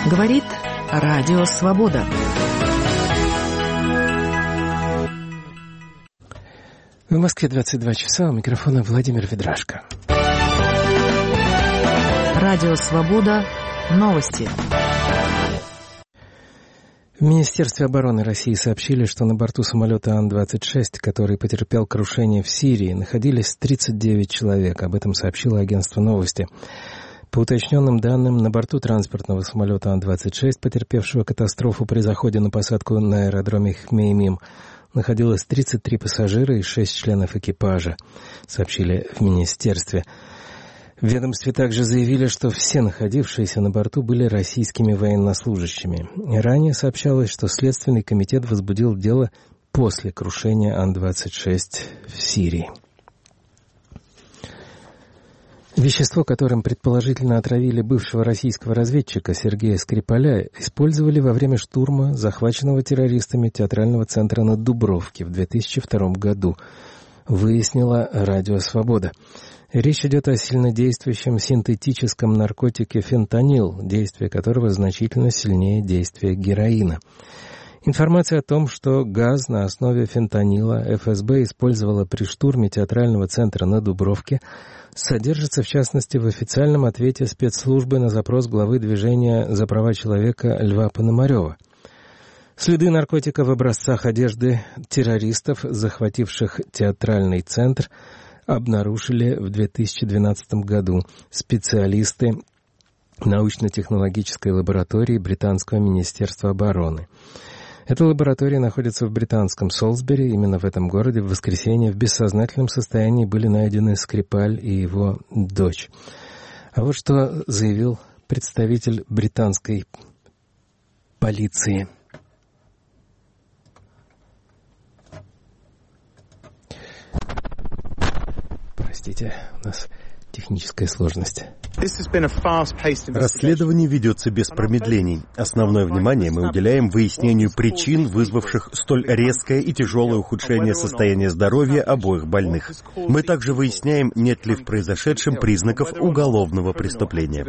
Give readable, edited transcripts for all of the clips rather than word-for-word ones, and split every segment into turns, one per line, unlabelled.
Говорит Радио Свобода.
В Москве 22 часа, у микрофона Владимир Ведрашко.
Радио Свобода. Новости.
В Министерстве обороны России сообщили, что на борту самолета Ан-26, который потерпел крушение в Сирии, находились 39 человек. Об этом сообщило агентство «Новости». По уточненным данным, на борту транспортного самолета Ан-26, потерпевшего катастрофу при заходе на посадку на аэродроме Хмеймим, находилось 33 пассажира и 6 членов экипажа, сообщили в Министерстве. В ведомстве также заявили, что все находившиеся на борту были российскими военнослужащими. Ранее сообщалось, что Следственный комитет возбудил дело после крушения Ан-26 в Сирии. Вещество, которым предположительно отравили бывшего российского разведчика Сергея Скрипаля, использовали во время штурма захваченного террористами театрального центра на Дубровке в 2002 году, выяснила Радио Свобода. Речь идет о сильнодействующем синтетическом наркотике фентанил, действие которого значительно сильнее действия героина. Информация о том, что газ на основе фентанила ФСБ использовала при штурме театрального центра на Дубровке, содержится, в частности, в официальном ответе спецслужбы на запрос главы движения «За права человека» Льва Пономарева. Следы наркотика в образцах одежды террористов, захвативших театральный центр, обнаружили в 2012 году специалисты научно-технологической лаборатории Британского министерства обороны. Эта лаборатория находится в британском Солсбери. Именно в этом городе в воскресенье в бессознательном состоянии были найдены Скрипаль и его дочь. А вот что заявил представитель британской полиции. Простите, у нас техническая сложность.
Расследование ведется без промедлений. Основное внимание мы уделяем выяснению причин, вызвавших столь резкое и тяжелое ухудшение состояния здоровья обоих больных. Мы также выясняем, нет ли в произошедшем признаков уголовного преступления.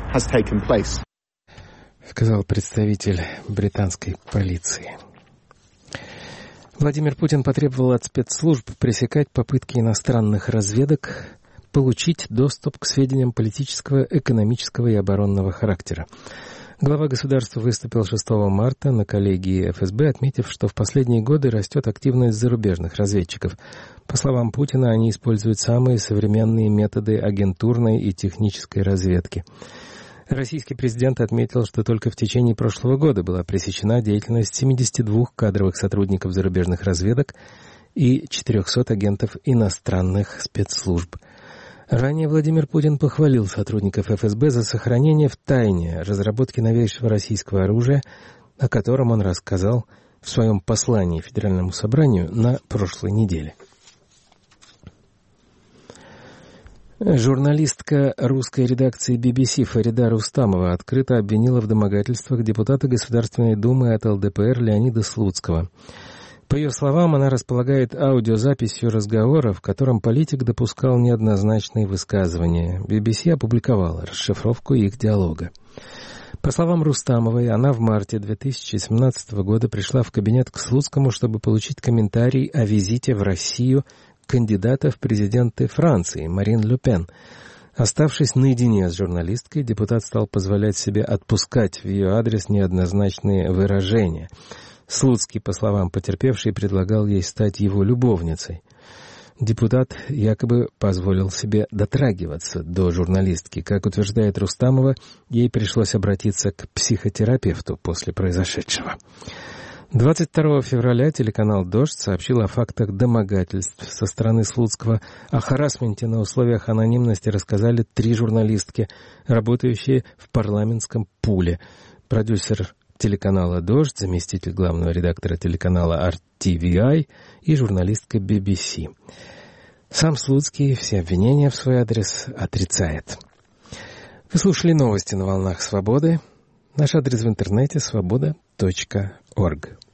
Сказал представитель британской полиции. Владимир Путин потребовал от спецслужб пресекать попытки иностранных разведок получить доступ к сведениям политического, экономического и оборонного характера. Глава государства выступил 6 марта на коллегии ФСБ, отметив, что в последние годы растет активность зарубежных разведчиков. По словам Путина, они используют самые современные методы агентурной и технической разведки. Российский президент отметил, что только в течение прошлого года была пресечена деятельность 72 кадровых сотрудников зарубежных разведок и 400 агентов иностранных спецслужб. Ранее Владимир Путин похвалил сотрудников ФСБ за сохранение в тайне разработки новейшего российского оружия, о котором он рассказал в своем послании Федеральному собранию на прошлой неделе. Журналистка русской редакции BBC Фарида Рустамова открыто обвинила в домогательствах депутата Государственной Думы от ЛДПР Леонида Слуцкого. По ее словам, она располагает аудиозаписью разговора, в котором политик допускал неоднозначные высказывания. BBC опубликовала расшифровку их диалога. По словам Рустамовой, она в марте 2017 года пришла в кабинет к Слуцкому, чтобы получить комментарий о визите в Россию кандидата в президенты Франции Марин Ле Пен. Оставшись наедине с журналисткой, депутат стал позволять себе отпускать в ее адрес неоднозначные выражения. Слуцкий, по словам потерпевшей, предлагал ей стать его любовницей. Депутат якобы позволил себе дотрагиваться до журналистки. Как утверждает Рустамова, ей пришлось обратиться к психотерапевту после произошедшего. 22 февраля телеканал «Дождь» сообщил о фактах домогательств со стороны Слуцкого. О харассменте на условиях анонимности рассказали 3 журналистки, работающие в парламентском пуле. Продюсер телеканала «Дождь», заместитель главного редактора телеканала RTVI и журналистка BBC. Сам Слуцкий все обвинения в свой адрес отрицает. Вы слушали новости на волнах «Свободы». Наш адрес в интернете — svoboda.org.